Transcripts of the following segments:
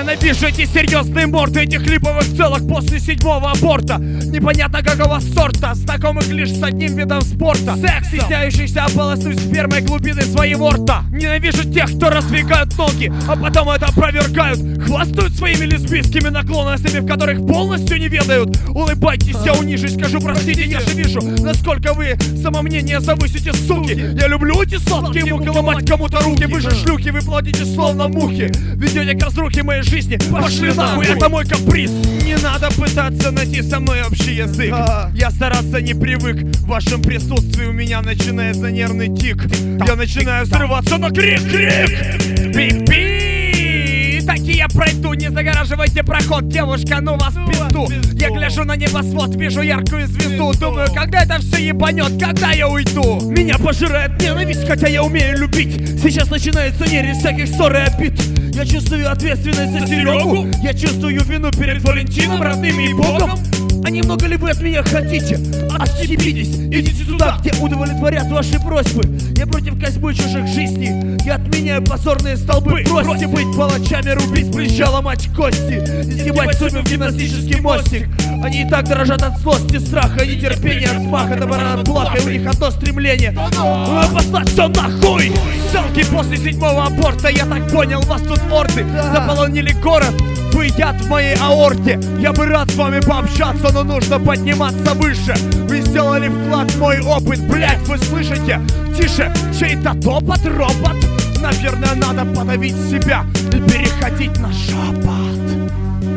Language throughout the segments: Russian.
Ненавижу эти серьезные морды этих липовых целок после 7-го аборта. Непонятно какого сорта, знакомых лишь с одним видом спорта. Секс, стесняющийся ополоснуть спермой глубины своего рта. Ненавижу тех, кто раздвигают ноги, а потом это опровергают. Хвастают своими лесбийскими наклонностями, в которых полностью не ведают. Улыбайтесь, я унижусь, скажу простите, я же вижу, насколько вы самомнение завысите, суки. Я люблю эти сладкие муки, ломать кому-то руки. Вы же шлюхи, вы плодите словно мухи. Ведете к разрухе моей жизни, пошли нахуй, это мой каприз. Не надо пытаться найти со мной общий язык. Я стараться не привык, в вашем присутствии у меня начинается нервный тик. Я начинаю срываться на крик-крик. Пи-пи, таки я пройду, не загораживайте проход, девушка, ну вас в пизду. Я гляжу на небосвод, вижу яркую звезду. Думаю, когда это все ебанет, когда я уйду. Меня пожирает ненависть, хотя я умею любить. Сейчас начинается нервь всяких ссор и обид. Я чувствую ответственность за Серегу. Я чувствую вину перед Валентином, родными и Богом. А немного ли вы от меня хотите? Отстепитесь, идите сюда, где удовлетворят ваши просьбы. Я против козьбы чужих жизней. Я отменяю позорные столбы. Бросьте быть палачами, рубить плеча, ломать кости, изгибать судьбы в гимнастический мостик. Они и так дрожат от злости, страха, нетерпения, от смаха до барана плаха. И у них одно стремление — послать все нахуй. Селки после 7-го аборта, я так понял, вас тут орды заполонили город. Вы яд в моей аорте. Я бы рад с вами пообщаться, но нужно подниматься выше. Вы сделали вклад в мой опыт, блять, вы слышите? Тише, чей-то топот, ропот. Наверное, надо подавить себя и переходить на шепот.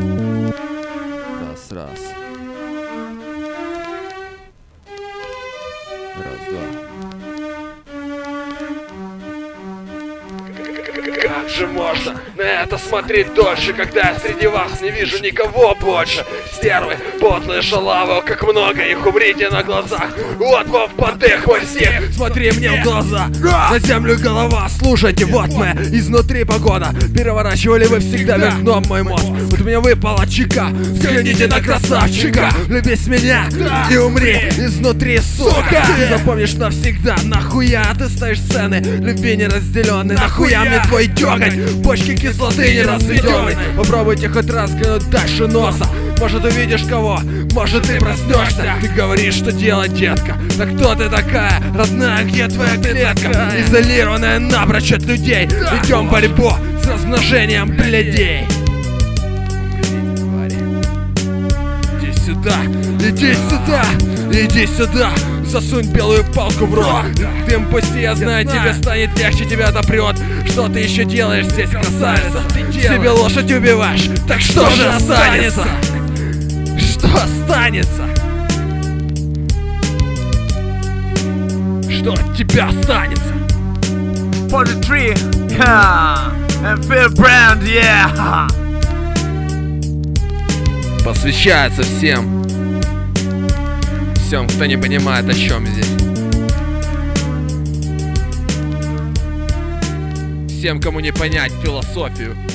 Раз. Раз-два. Как же можно на это смотреть дольше, когда я среди вас не вижу никого больше? Стервы, подлые шалавы, как много их, умрите на глазах. Вот вам подых во всех, смотри мне в глаза. На землю голова, слушайте, вот мы, изнутри погода. Переворачивали вы всегда вверх дном мой мозг. Вот мне выпала чека, взгляните на красавчика. Влюбись в меня и умри изнутри, сука. Ты запомнишь навсегда, нахуя ты ставишь сцены любви неразделенной. Нахуя мне твой дёготь, почки кислоты не разведённой. Попробуйте хоть раз глянуть дальше носа. Может увидишь кого, может ты проснешься. Ты говоришь, что делать, детка. Да кто ты такая, родная, где твоя клетка? Изолированная напрочь от людей. Ведем борьбу с размножением блядей. Иди сюда, иди сюда, иди сюда. Засунь белую палку в рот. Дым пусти, я знаю, тебе станет легче, тебя допрет. Что ты еще делаешь здесь, красавица? Себе лошадь убиваешь, так что же останется? Что останется? Что от тебя останется? 43, yeah, and Phil Brand, yeah. Посвящается всем, кто не понимает, о чем здесь. Всем, кому не понять философию.